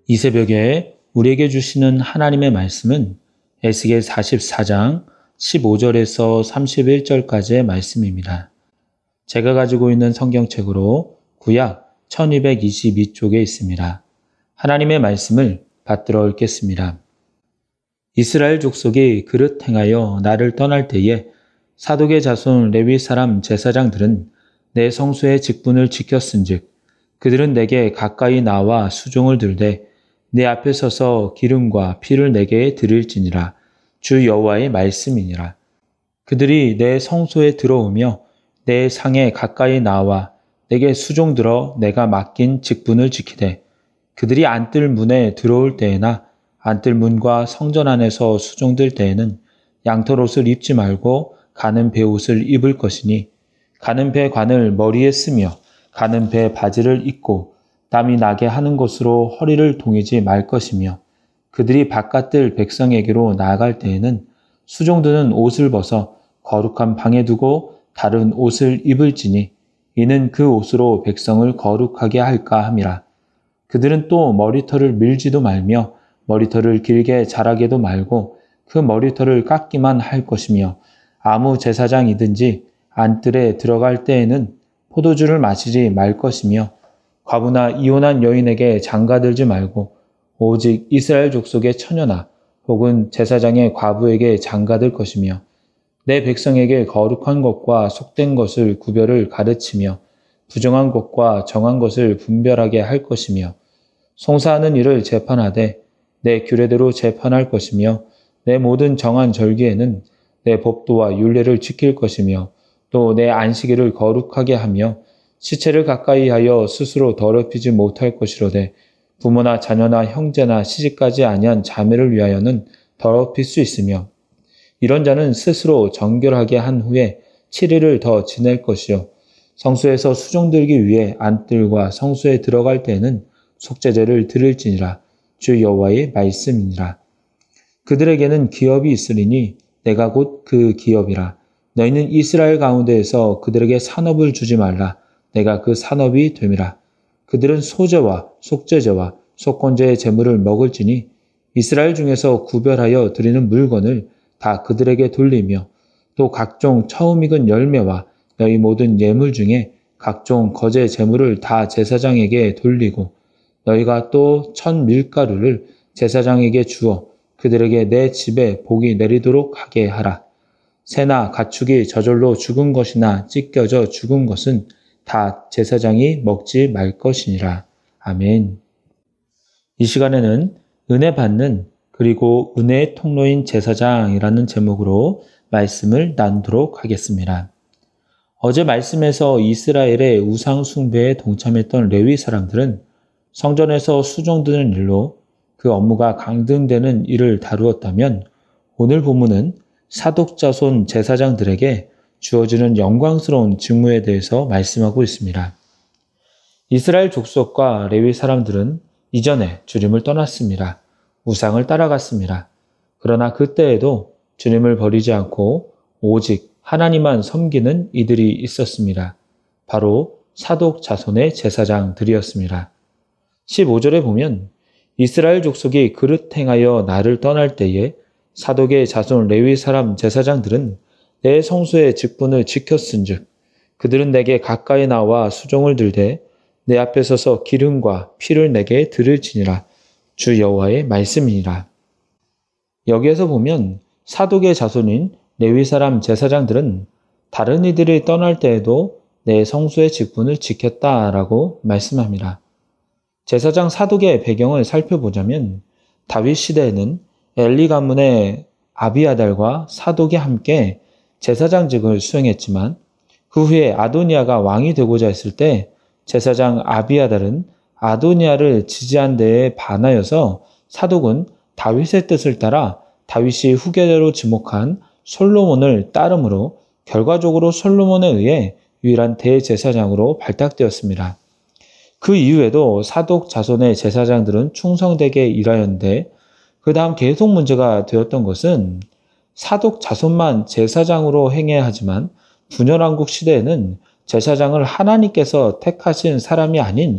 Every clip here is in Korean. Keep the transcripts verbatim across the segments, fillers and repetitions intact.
이 새벽에 우리에게 주시는 하나님의 말씀은 에스겔 사십사 장 십오 절에서 삼십일 절까지의 말씀입니다. 제가 가지고 있는 성경책으로 구약 천이백이십이 쪽에 있습니다. 하나님의 말씀을 받들어 읽겠습니다. 이스라엘 족속이 그릇 행하여 나를 떠날 때에 사독의 자손 레위 사람 제사장들은 내 성소의 직분을 지켰은즉 그들은 내게 가까이 나와 수종을 들되 내 앞에 서서 기름과 피를 내게 드릴지니라. 주 여호와의 말씀이니라. 그들이 내 성소에 들어오며 내 상에 가까이 나와 내게 수종들어 내가 맡긴 직분을 지키되 그들이 안뜰 문에 들어올 때에나 안뜰 문과 성전 안에서 수종들 때에는 양털옷을 입지 말고 가는 배옷을 입을 것이니 가는 배 관을 머리에 쓰며 가는 배 바지를 입고 땀이 나게 하는 것으로 허리를 동이지 말 것이며 그들이 바깥들 백성에게로 나아갈 때에는 수종드는 옷을 벗어 거룩한 방에 두고 다른 옷을 입을지니 이는 그 옷으로 백성을 거룩하게 할까 함이라. 그들은 또 머리털을 밀지도 말며 머리털을 길게 자라게도 말고 그 머리털을 깎기만 할 것이며 아무 제사장이든지 안뜰에 들어갈 때에는 포도주를 마시지 말 것이며 과부나 이혼한 여인에게 장가들지 말고 오직 이스라엘 족속의 처녀나 혹은 제사장의 과부에게 장가들 것이며 내 백성에게 거룩한 것과 속된 것을 구별을 가르치며 부정한 것과 정한 것을 분별하게 할 것이며 송사하는 일을 재판하되 내 규례대로 재판할 것이며 내 모든 정한 절기에는 내 법도와 율례를 지킬 것이며 또 내 안식일을 거룩하게 하며 시체를 가까이 하여 스스로 더럽히지 못할 것이로되 부모나 자녀나 형제나 시집가지 아니한 자매를 위하여는 더럽힐 수 있으며 이런 자는 스스로 정결하게 한 후에 칠 일을 더 지낼 것이요 성소에서 수종들기 위해 안뜰과 성소에 들어갈 때에는 속죄제를 드릴지니라. 주 여호와의 말씀이니라. 그들에게는 기업이 있으리니 내가 곧 그 기업이라. 너희는 이스라엘 가운데에서 그들에게 산업을 주지 말라. 내가 그 산업이 됨이라. 그들은 소제와 속죄제와 속건제의 제물을 먹을지니 이스라엘 중에서 구별하여 드리는 물건을 다 그들에게 돌리며 또 각종 처음 익은 열매와 너희 모든 예물 중에 각종 거제 제물을 다 제사장에게 돌리고 너희가 또 천 밀가루를 제사장에게 주어 그들에게 내 집에 복이 내리도록 하게 하라. 새나 가축이 저절로 죽은 것이나 찢겨져 죽은 것은 다 제사장이 먹지 말 것이니라. 아멘. 이 시간에는 은혜 받는 그리고 은혜의 통로인 제사장이라는 제목으로 말씀을 나누도록 하겠습니다. 어제 말씀에서 이스라엘의 우상 숭배에 동참했던 레위 사람들은 성전에서 수종드는 일로 그 업무가 강등되는 일을 다루었다면 오늘 본문은 사독자손 제사장들에게 주어지는 영광스러운 직무에 대해서 말씀하고 있습니다. 이스라엘 족속과 레위 사람들은 이전에 주님을 떠났습니다. 우상을 따라갔습니다. 그러나 그때에도 주님을 버리지 않고 오직 하나님만 섬기는 이들이 있었습니다. 바로 사독 자손의 제사장들이었습니다. 십오 절에 보면 이스라엘 족속이 그릇 행하여 나를 떠날 때에 사독의 자손 레위 사람 제사장들은 내 성소의 직분을 지켰은즉 그들은 내게 가까이 나와 수종을 들되 내 앞에 서서 기름과 피를 내게 드릴지니라. 주 여호와의 말씀이니라. 여기에서 보면 사독의 자손인 레위 사람 제사장들은 다른 이들이 떠날 때에도 내 성소의 직분을 지켰다라고 말씀합니다. 제사장 사독의 배경을 살펴보자면 다윗 시대에는 엘리 가문의 아비아달과 사독이 함께 제사장직을 수행했지만 그 후에 아도니아가 왕이 되고자 했을 때 제사장 아비아달은 아도니아를 지지한 데에 반하여서 사독은 다윗의 뜻을 따라 다윗이 후계자로 지목한 솔로몬을 따름으로 결과적으로 솔로몬에 의해 유일한 대제사장으로 발탁되었습니다. 그 이후에도 사독 자손의 제사장들은 충성되게 일하였는데 그 다음 계속 문제가 되었던 것은 사독 자손만 제사장으로 행해야 하지만 분열왕국 시대에는 제사장을 하나님께서 택하신 사람이 아닌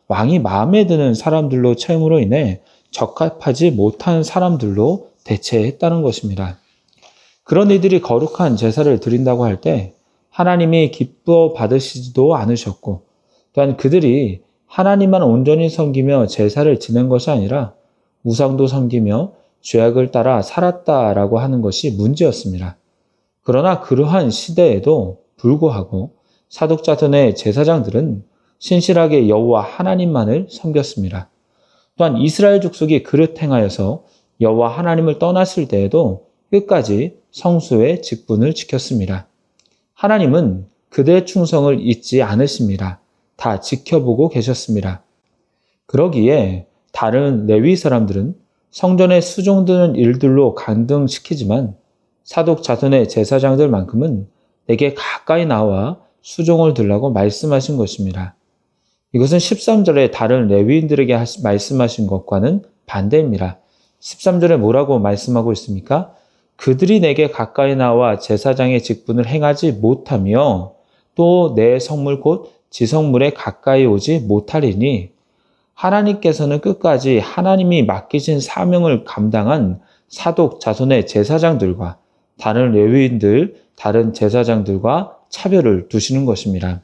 왕이 마음에 드는 사람들로 채움으로 인해 적합하지 못한 사람들로 대체했다는 것입니다. 그런 이들이 거룩한 제사를 드린다고 할 때 하나님이 기뻐 받으시지도 않으셨고, 또한 그들이 하나님만 온전히 섬기며 제사를 지낸 것이 아니라 우상도 섬기며 죄악을 따라 살았다라고 하는 것이 문제였습니다. 그러나 그러한 시대에도 불구하고 사독자손의 제사장들은 신실하게 여호와 하나님만을 섬겼습니다. 또한 이스라엘 족속이 그릇 행하여서 여호와 하나님을 떠났을 때에도 끝까지 성수의 직분을 지켰습니다. 하나님은 그들의 충성을 잊지 않으십니다. 다 지켜보고 계셨습니다. 그러기에 다른 레위 사람들은 성전에 수종드는 일들로 간등시키지만 사독 자손의 제사장들만큼은 내게 가까이 나와 수종을 들라고 말씀하신 것입니다. 이것은 십삼 절에 다른 레위인들에게 말씀하신 것과는 반대입니다. 십삼 절에 뭐라고 말씀하고 있습니까? 그들이 내게 가까이 나와 제사장의 직분을 행하지 못하며 또 내 성물 곧 지성물에 가까이 오지 못하리니 하나님께서는 끝까지 하나님이 맡기신 사명을 감당한 사독 자손의 제사장들과 다른 레위인들, 다른 제사장들과 차별을 두시는 것입니다.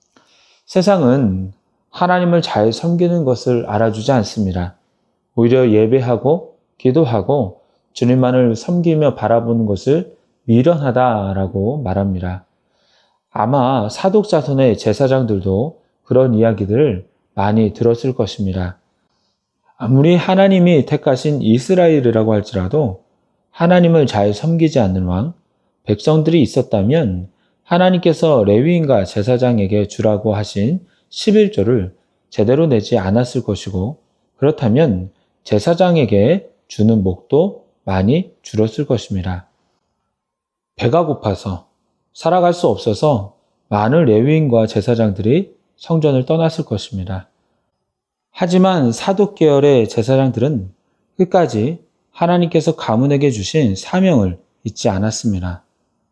세상은 하나님을 잘 섬기는 것을 알아주지 않습니다. 오히려 예배하고 기도하고 주님만을 섬기며 바라보는 것을 미련하다라고 말합니다. 아마 사독 자손의 제사장들도 그런 이야기들을 많이 들었을 것입니다. 아무리 하나님이 택하신 이스라엘이라고 할지라도 하나님을 잘 섬기지 않는 왕, 백성들이 있었다면 하나님께서 레위인과 제사장에게 주라고 하신 십일조를 제대로 내지 않았을 것이고, 그렇다면 제사장에게 주는 목도 많이 줄었을 것입니다. 배가 고파서 살아갈 수 없어서 많은 레위인과 제사장들이 성전을 떠났을 것입니다. 하지만 사독 계열의 제사장들은 끝까지 하나님께서 가문에게 주신 사명을 잊지 않았습니다.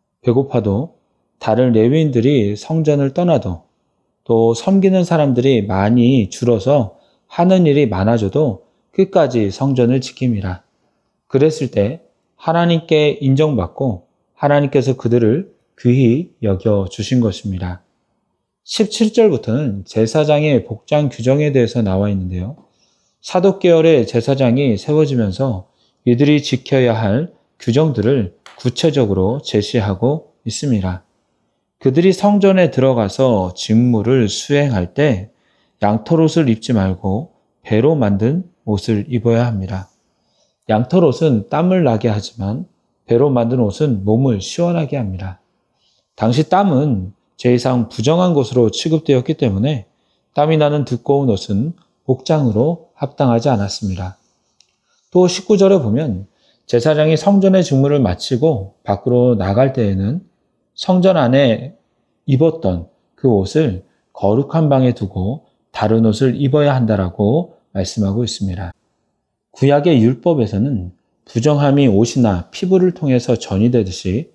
배고파도 다른 레위인들이 성전을 떠나도 또 섬기는 사람들이 많이 줄어서 하는 일이 많아져도 끝까지 성전을 지킵니다. 그랬을 때 하나님께 인정받고 하나님께서 그들을 귀히 여겨 주신 것입니다. 십칠 절부터는 제사장의 복장 규정에 대해서 나와 있는데요. 사독 계열의 제사장이 세워지면서 이들이 지켜야 할 규정들을 구체적으로 제시하고 있습니다. 그들이 성전에 들어가서 직무를 수행할 때 양털옷을 입지 말고 배로 만든 옷을 입어야 합니다. 양털옷은 땀을 나게 하지만 배로 만든 옷은 몸을 시원하게 합니다. 당시 땀은 제이상 부정한 것으로 취급되었기 때문에 땀이 나는 두꺼운 옷은 복장으로 합당하지 않았습니다. 또 십구 절에 보면 제사장이 성전의 직무를 마치고 밖으로 나갈 때에는 성전 안에 입었던 그 옷을 거룩한 방에 두고 다른 옷을 입어야 한다라고 말씀하고 있습니다. 구약의 율법에서는 부정함이 옷이나 피부를 통해서 전이되듯이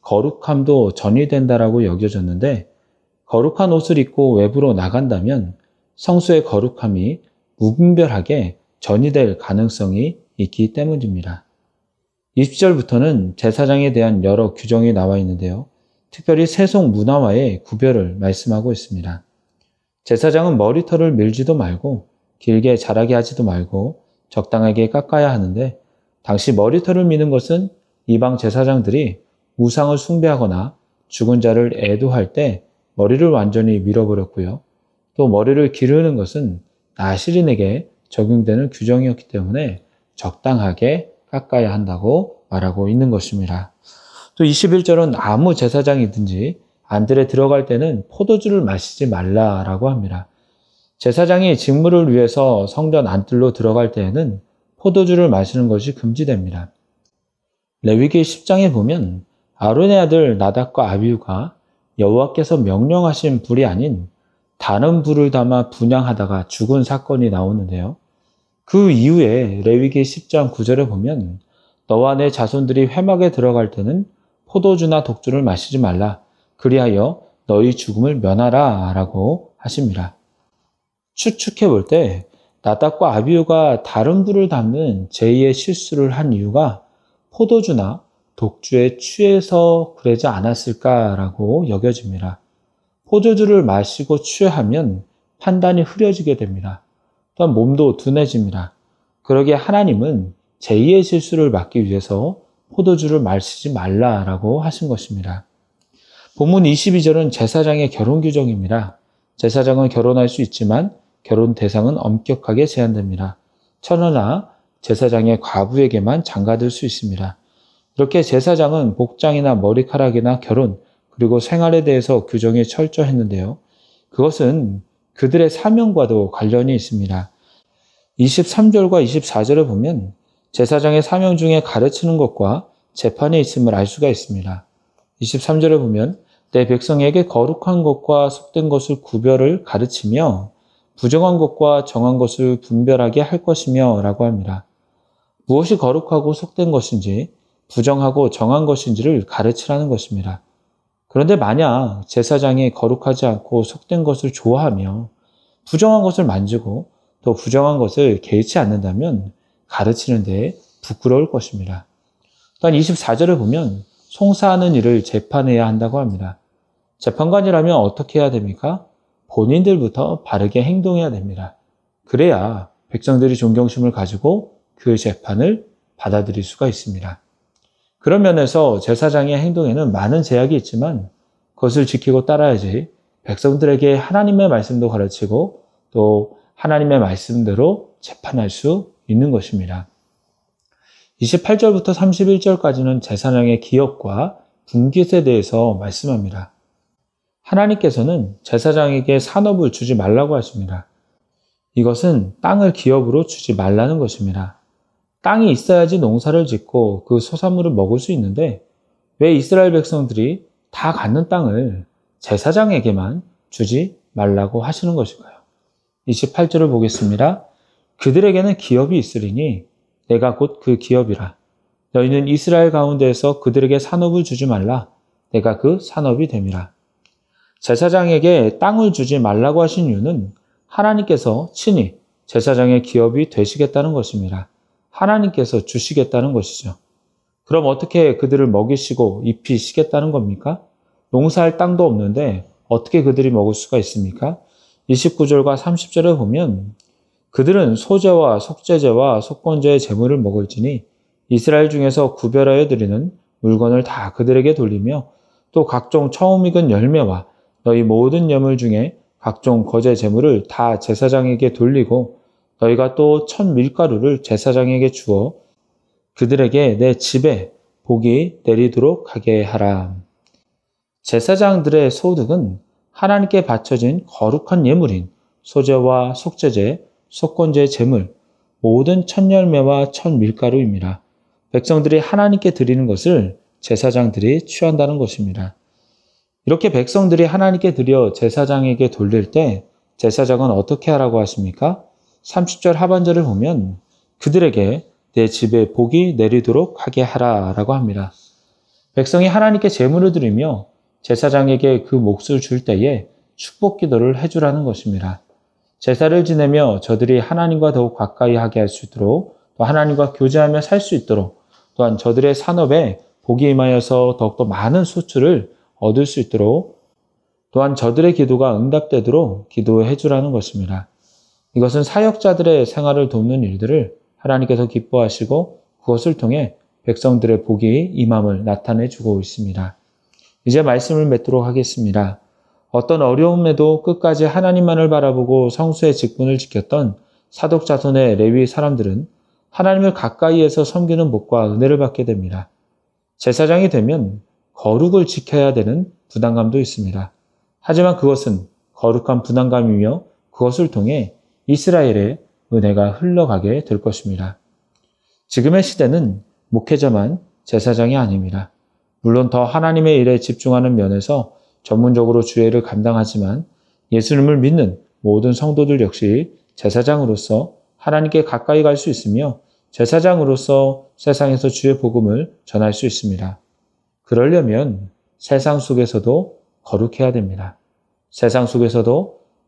거룩함도 전이된다라고 여겨졌는데, 거룩한 옷을 입고 외부로 나간다면 성수의 거룩함이 무분별하게 전이될 가능성이 있기 때문입니다. 이십 절부터는 제사장에 대한 여러 규정이 나와 있는데요. 특별히 세속 문화와의 구별을 말씀하고 있습니다. 제사장은 머리털을 밀지도 말고 길게 자라게 하지도 말고 적당하게 깎아야 하는데, 당시 머리털을 미는 것은 이방 제사장들이 우상을 숭배하거나 죽은 자를 애도할 때 머리를 완전히 밀어버렸고요. 또 머리를 기르는 것은 나실인에게 적용되는 규정이었기 때문에 적당하게 깎아야 한다고 말하고 있는 것입니다. 또 이십일 절은 아무 제사장이든지 안들에 들어갈 때는 포도주를 마시지 말라라고 합니다. 제사장이 직무를 위해서 성전 안뜰로 들어갈 때에는 포도주를 마시는 것이 금지됩니다. 레위기 십 장에 보면 아론의 아들 나답과 아비후가 여호와께서 명령하신 불이 아닌 다른 불을 담아 분향하다가 죽은 사건이 나오는데요. 그 이후에 레위기 십 장 구 절에 보면 너와 내 자손들이 회막에 들어갈 때는 포도주나 독주를 마시지 말라. 그리하여 너희 죽음을 면하라 라고 하십니다. 추측해 볼 때 나답과 아비후가 다른 불을 담는 제이의 실수를 한 이유가 포도주나 독주에 취해서 그러지 않았을까라고 여겨집니다. 포도주를 마시고 취하면 판단이 흐려지게 됩니다. 또한 몸도 둔해집니다. 그러기에 하나님은 제이의 실수를 막기 위해서 포도주를 마시지 말라라고 하신 것입니다. 본문 이십이 절은 제사장의 결혼 규정입니다. 제사장은 결혼할 수 있지만 결혼 대상은 엄격하게 제한됩니다. 처녀나 제사장의 과부에게만 장가들 수 있습니다. 이렇게 제사장은 복장이나 머리카락이나 결혼, 그리고 생활에 대해서 규정이 철저했는데요. 그것은 그들의 사명과도 관련이 있습니다. 이십삼 절과 이십사 절을 보면 제사장의 사명 중에 가르치는 것과 재판에 있음을 알 수가 있습니다. 이십삼 절을 보면 내 백성에게 거룩한 것과 속된 것을 구별을 가르치며 부정한 것과 정한 것을 분별하게 할 것이며 라고 합니다. 무엇이 거룩하고 속된 것인지 부정하고 정한 것인지를 가르치라는 것입니다. 그런데 만약 제사장이 거룩하지 않고 속된 것을 좋아하며 부정한 것을 만지고 또 부정한 것을 개의치 않는다면 가르치는 데 부끄러울 것입니다. 또한 이십사 절을 보면 송사하는 일을 재판해야 한다고 합니다. 재판관이라면 어떻게 해야 됩니까? 본인들부터 바르게 행동해야 됩니다. 그래야 백성들이 존경심을 가지고 그 재판을 받아들일 수가 있습니다. 그런 면에서 제사장의 행동에는 많은 제약이 있지만 그것을 지키고 따라야지 백성들에게 하나님의 말씀도 가르치고 또 하나님의 말씀대로 재판할 수 있는 것입니다. 이십팔 절부터 삼십일 절까지는 제사장의 기업과 분깃에 대해서 말씀합니다. 하나님께서는 제사장에게 산업을 주지 말라고 하십니다. 이것은 땅을 기업으로 주지 말라는 것입니다. 땅이 있어야지 농사를 짓고 그 소산물을 먹을 수 있는데 왜 이스라엘 백성들이 다 갖는 땅을 제사장에게만 주지 말라고 하시는 것일까요? 이십팔 절을 보겠습니다. 그들에게는 기업이 있으리니 내가 곧 그 기업이라. 너희는 이스라엘 가운데에서 그들에게 산업을 주지 말라. 내가 그 산업이 됨이라. 제사장에게 땅을 주지 말라고 하신 이유는 하나님께서 친히 제사장의 기업이 되시겠다는 것입니다. 하나님께서 주시겠다는 것이죠. 그럼 어떻게 그들을 먹이시고 입히시겠다는 겁니까? 농사할 땅도 없는데 어떻게 그들이 먹을 수가 있습니까? 이십구 절과 삼십 절을 보면 그들은 소제와 속죄제와 속건제의 제물을 먹을지니 이스라엘 중에서 구별하여 드리는 물건을 다 그들에게 돌리며 또 각종 처음 익은 열매와 너희 모든 예물 중에 각종 거제 제물을 다 제사장에게 돌리고 너희가 또 첫 밀가루를 제사장에게 주어 그들에게 내 집에 복이 내리도록 하게 하라. 제사장들의 소득은 하나님께 바쳐진 거룩한 예물인 소제와 속죄제, 속건제 제물, 모든 첫 열매와 첫 밀가루입니다. 백성들이 하나님께 드리는 것을 제사장들이 취한다는 것입니다. 이렇게 백성들이 하나님께 드려 제사장에게 돌릴 때 제사장은 어떻게 하라고 하십니까? 삼십 절 하반절을 보면 그들에게 내 집에 복이 내리도록 하게 하라 라고 합니다. 백성이 하나님께 제물을 드리며 제사장에게 그 몫을 줄 때에 축복 기도를 해주라는 것입니다. 제사를 지내며 저들이 하나님과 더욱 가까이 하게 할 수 있도록 또 하나님과 교제하며 살 수 있도록 또한 저들의 산업에 복이 임하여서 더욱더 많은 수출을 얻을 수 있도록 또한 저들의 기도가 응답되도록 기도해 주라는 것입니다. 이것은 사역자들의 생활을 돕는 일들을 하나님께서 기뻐하시고 그것을 통해 백성들의 복이 임함을 나타내 주고 있습니다. 이제 말씀을 맺도록 하겠습니다. 어떤 어려움에도 끝까지 하나님만을 바라보고 성수의 직분을 지켰던 사독 자손의 레위 사람들은 하나님을 가까이에서 섬기는 복과 은혜를 받게 됩니다. 제사장이 되면 거룩을 지켜야 되는 부담감도 있습니다. 하지만 그것은 거룩한 부담감이며 그것을 통해 이스라엘의 은혜가 흘러가게 될 것입니다. 지금의 시대는 목회자만 제사장이 아닙니다. 물론 더 하나님의 일에 집중하는 면에서 전문적으로 주례를 감당하지만 예수님을 믿는 모든 성도들 역시 제사장으로서 하나님께 가까이 갈 수 있으며 제사장으로서 세상에서 주의 복음을 전할 수 있습니다. 그러려면 세상 속에서도 거룩해야 됩니다. 세상 속에서도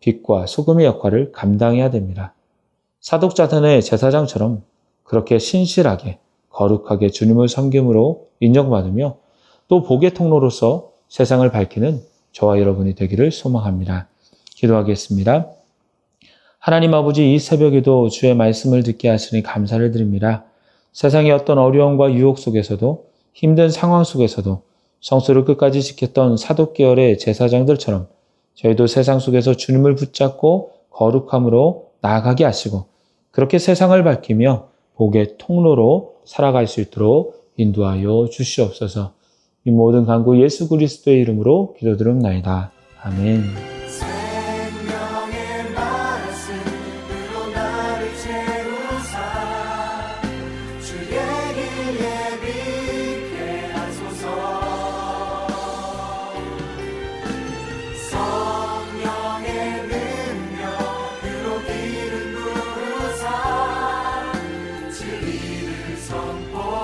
빛과 소금의 역할을 감당해야 됩니다. 사독자단의 제사장처럼 그렇게 신실하게 거룩하게 주님을 섬김으로 인정받으며 또 복의 통로로서 세상을 밝히는 저와 여러분이 되기를 소망합니다. 기도하겠습니다. 하나님 아버지, 이 새벽에도 주의 말씀을 듣게 하시니 감사를 드립니다. 세상의 어떤 어려움과 유혹 속에서도 힘든 상황 속에서도 성수를 끝까지 지켰던 사독계열의 제사장들처럼 저희도 세상 속에서 주님을 붙잡고 거룩함으로 나아가게 하시고 그렇게 세상을 밝히며 복의 통로로 살아갈 수 있도록 인도하여 주시옵소서. 이 모든 간구 예수 그리스도의 이름으로 기도드립나이다. 아멘. 선포